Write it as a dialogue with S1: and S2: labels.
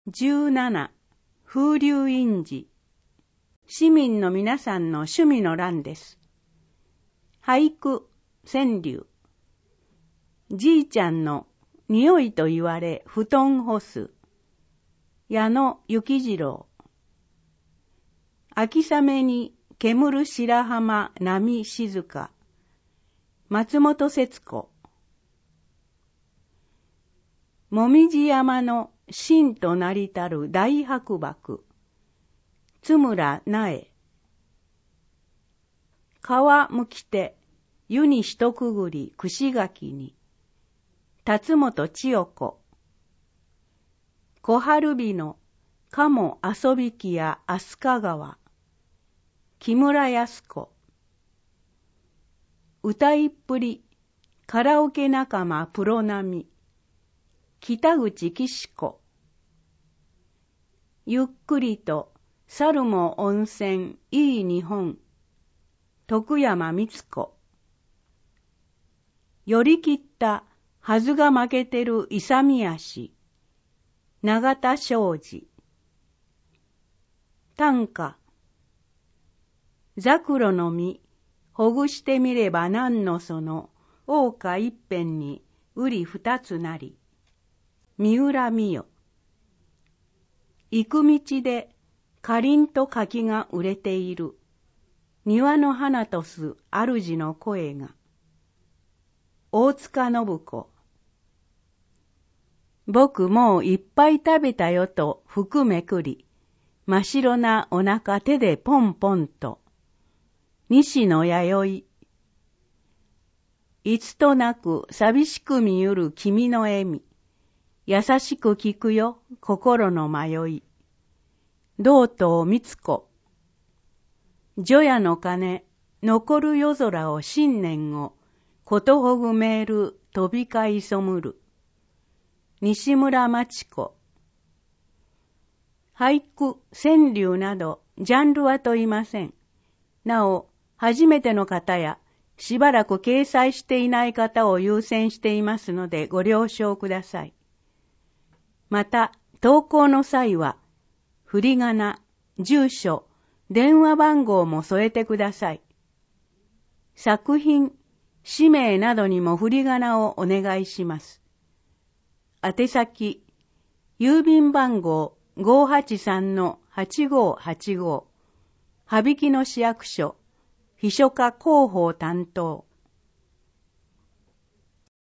S1: 17、風流印字。市民の皆さんの趣味の欄です。俳句、川柳。じいちゃんの匂いと言われ布団干す。矢野幸次郎。秋雨に煙る白浜波静か。松本節子。もみじ山の真となりたる大白瀑。津村苗。川向きて湯に一くぐり串垣に。辰本千代子。小春日の鴨遊び木や飛鳥川。木村康子。歌いっぷりカラオケ仲間プロ並み。北口紀子。ゆっくりと猿も温泉いい日本。徳山光子。寄り切ったはずが負けてる勇み足。永田庄司。短歌。ザクロの実ほぐしてみれば何のその桜花一片に瓜二つなり。三浦美代。行く道でかりんと柿が売れている。庭の花とす主の声が。大塚信子。僕もういっぱい食べたよと服めくり、真っ白なお腹手でポンポンと。西野弥生。いつとなく寂しく見ゆる君の笑み。優しく聞くよ心の迷い。道東光子。除夜の鐘残る夜空を新年をことほぐめる飛び交いそむる。西村真知子。俳句、川柳などジャンルは問いません。なお、初めての方やしばらく掲載していない方を優先していますのでご了承ください。また、投稿の際は、振り仮名、住所、電話番号も添えてください。作品、氏名などにも振り仮名をお願いします。宛先、郵便番号 583-8585、羽曳野市役所、秘書課広報担当。